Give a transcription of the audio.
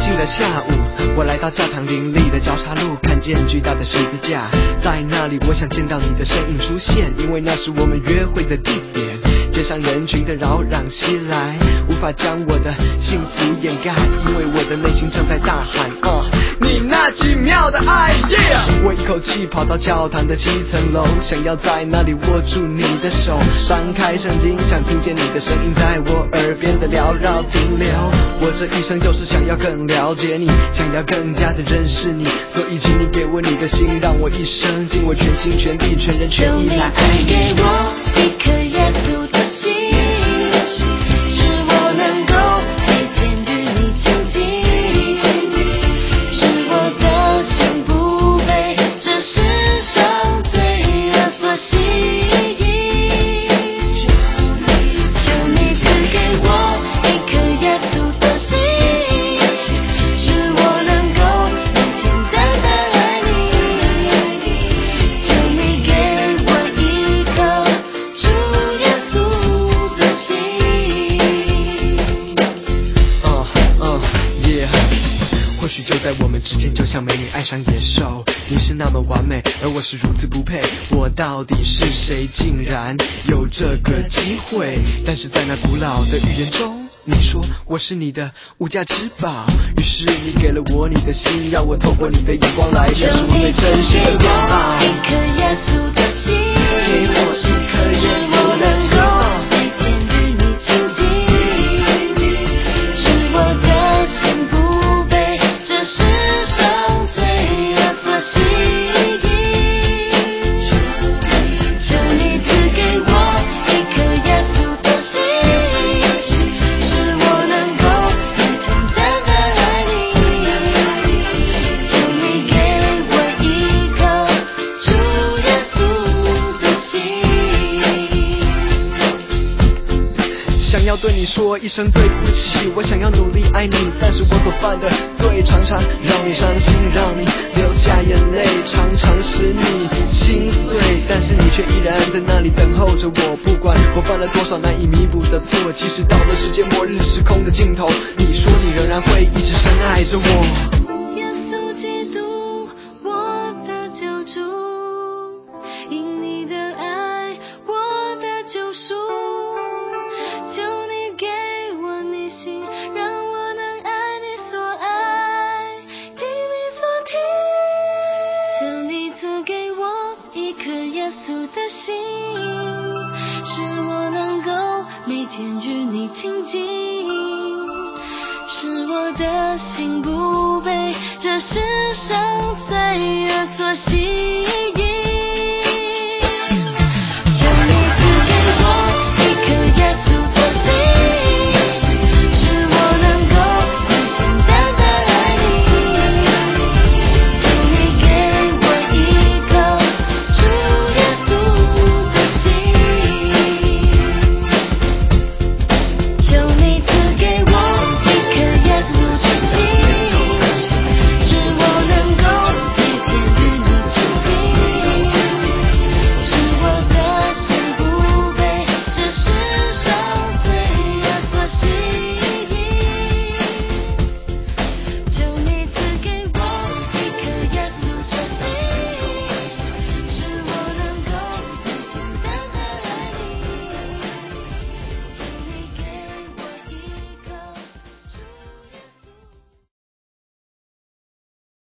静的下午，我来到教堂林立的交叉路，看见巨大的十字架，在那里我想见到你的身影出现，因为那是我们约会的地点。街上人群的扰攘袭来，无法将我的幸福掩盖，因为我的内心正在大喊你那奇妙的爱 yeah! 我一口气跑到教堂的7层楼，想要在那里握住你的手，翻开圣经，想听见你的声音在我耳边的缭绕停留。我这一生就是想要更了解你，想要更加的认识你，所以请你给我你的心，让我一生尽我全心全力全人全意来爱你。 给我一颗耶稣的心，使我能够每天与你亲近，使我的心不被这世上罪恶所吸引。求你赐给我一颗耶稣的心，使我能够每天单单爱你。求你给我一颗主耶稣的心。 yeah 或许就在我们之间，就像美女爱上野兽，你是那么完美，而我是如此不配。我到底是谁，竟然有这个机会？但是在那古老的预言中，你说我是你的无价之宝，于是你给了我你的心，让我透过你的眼光来认识我最真心的拥抱。 一颗耶稣的心， 给我一颗耶使稣我能的心， 够每天与你亲近，使我的心不被这世上罪恶所吸引。求你赐给我一颗耶稣的心，使我能够每天单单爱你。求你给我一颗主耶稣的心。 想要对你说一声对不起，我想要努力爱你，但是我所犯的罪常常让你伤心，让你流下眼泪，常常使你心碎，但是你却依然在那里等候着我。不管我犯了多少难以弥补的错，即使到了世界末日时空的尽头，你说你仍然会一直深爱着我。 耶稣基督，我的救主，因你的爱，我的救赎。求你给我你心，让我能爱你所爱，听你所听。求你赐给我一颗耶稣的心，使我能够每天与你亲近，使我的心不被这世上罪恶所吸引。